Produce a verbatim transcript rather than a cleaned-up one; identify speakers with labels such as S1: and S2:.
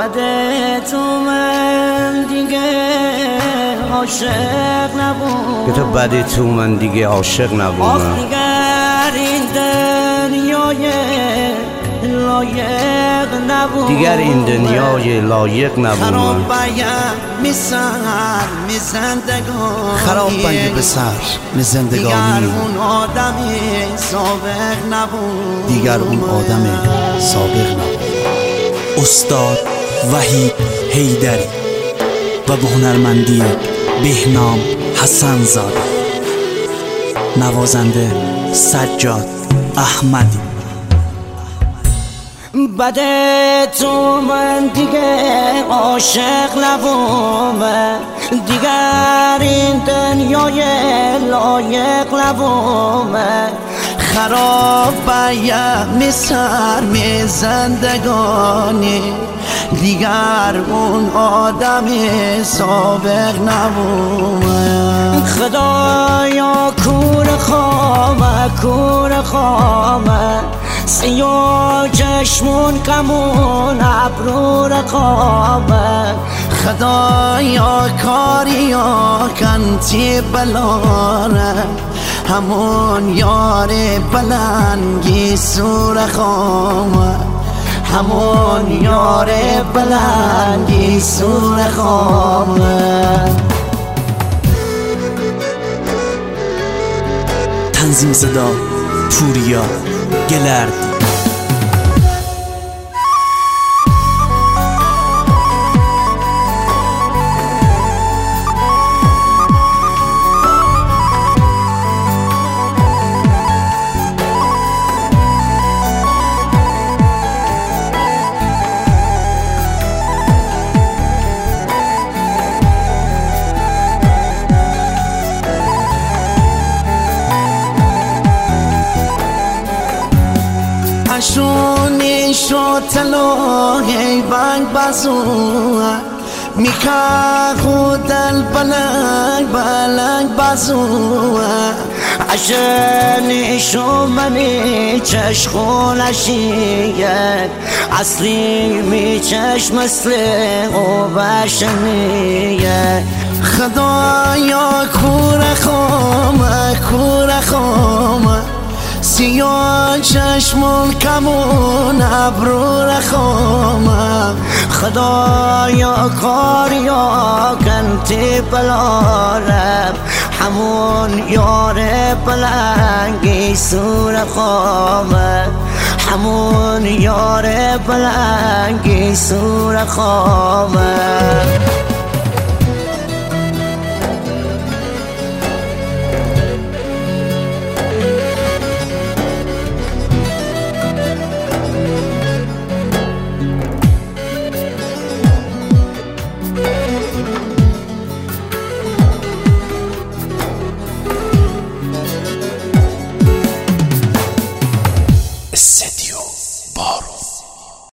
S1: بده تو من دیگه عاشق نبودم،
S2: که تو بده تو من دیگه عاشق نبودم.
S1: آخ دیگر این دنیای لایق نبود،
S2: دیگر این دنیای لایق نبود.
S1: خراب باید می سر می زندگانی،
S3: خراب باید به سر می زندگانی.
S1: دیگر اون آدم سابق نبود،
S3: دیگر اون آدم سابق نبود.
S4: استاد وحید حیدری و به هنرمندی بهنام حسن زاده، نوازنده سجاد احمدی.
S1: بده تو من دیگه عاشق نبودم، دیگر این دنیای لایق نبودم، خراب باید می سر می زندگانی، دیگر اون آدم سابق نبودم. خدایا کور خامه کور خامه، سیاه چشمون کمون ابرو رقامه، خدایا کاریا کنتی بلانه، همون یار بلنگی سور خامه، همون یار بلنگی سور خامه.
S4: تنظیم صدا پوریا گلردی.
S1: شونی شو تلو هی بانگ بازو میکا خود البلنگ بلنگ بازو عشانی شو منی چشخون عشیت اصلی می چشم اصل او بشنیت. خدایا کور خامه کور خامه، سیاه چشمون کمون ابرو رخامم، خدایا کاریا کنتی بلارم، همون یار بلنگی سور خامه، همون یار بلنگی سور خامه.